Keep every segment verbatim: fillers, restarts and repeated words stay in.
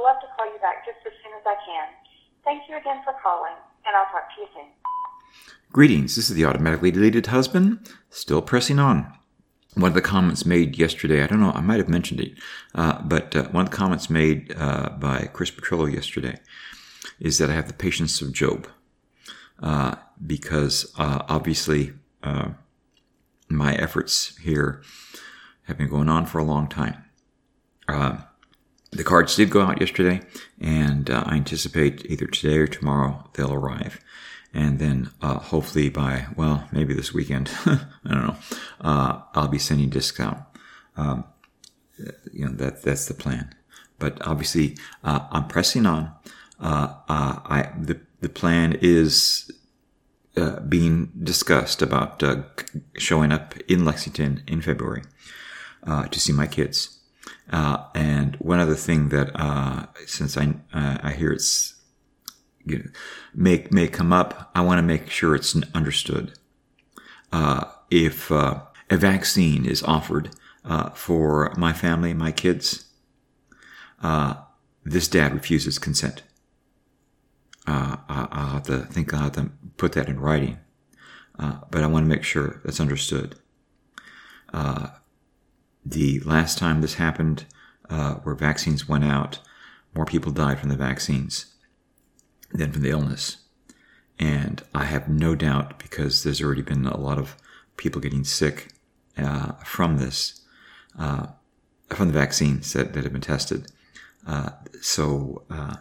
love to call you back just as soon as I can. Thank you again for calling, and I'll talk to you soon. Greetings, this is the automatically deleted husband, still pressing on. One of the comments made yesterday, I don't know, I might have mentioned it, uh, but uh, one of the comments made uh, by Chris Petrillo yesterday is that I have the patience of Job. Uh, because uh, obviously uh, my efforts here have been going on for a long time. Uh, the cards did go out yesterday, and uh, I anticipate either today or tomorrow they'll arrive. And then uh, hopefully by, well, maybe this weekend, I don't know, uh, I'll be sending discs out. Um, you know, that that's the plan. But obviously uh, I'm pressing on. Uh, uh, I the the plan is uh, being discussed about uh, showing up in Lexington in February uh, to see my kids. Uh, and one other thing that uh, since I uh, I hear it's you know, may may come up, I want to make sure it's understood. Uh, if uh, a vaccine is offered uh, for my family, my kids, uh, this dad refuses consent. Uh, I'll have to think I'll have to put that in writing. Uh, but I want to make sure that's understood. Uh, the last time this happened, uh, where vaccines went out, more people died from the vaccines than from the illness. And I have no doubt, because there's already been a lot of people getting sick uh, from this, uh, from the vaccines that, that have been tested. Uh, so, uh,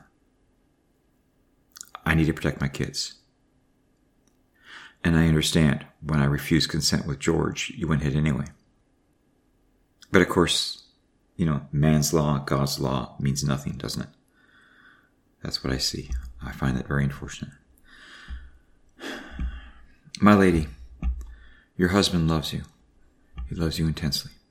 I need to protect my kids. And I understand when I refused consent with George, you went ahead anyway. But of course, you know, man's law, God's law means nothing, doesn't it? That's what I see. I find that very unfortunate. My lady, your husband loves you. He loves you intensely.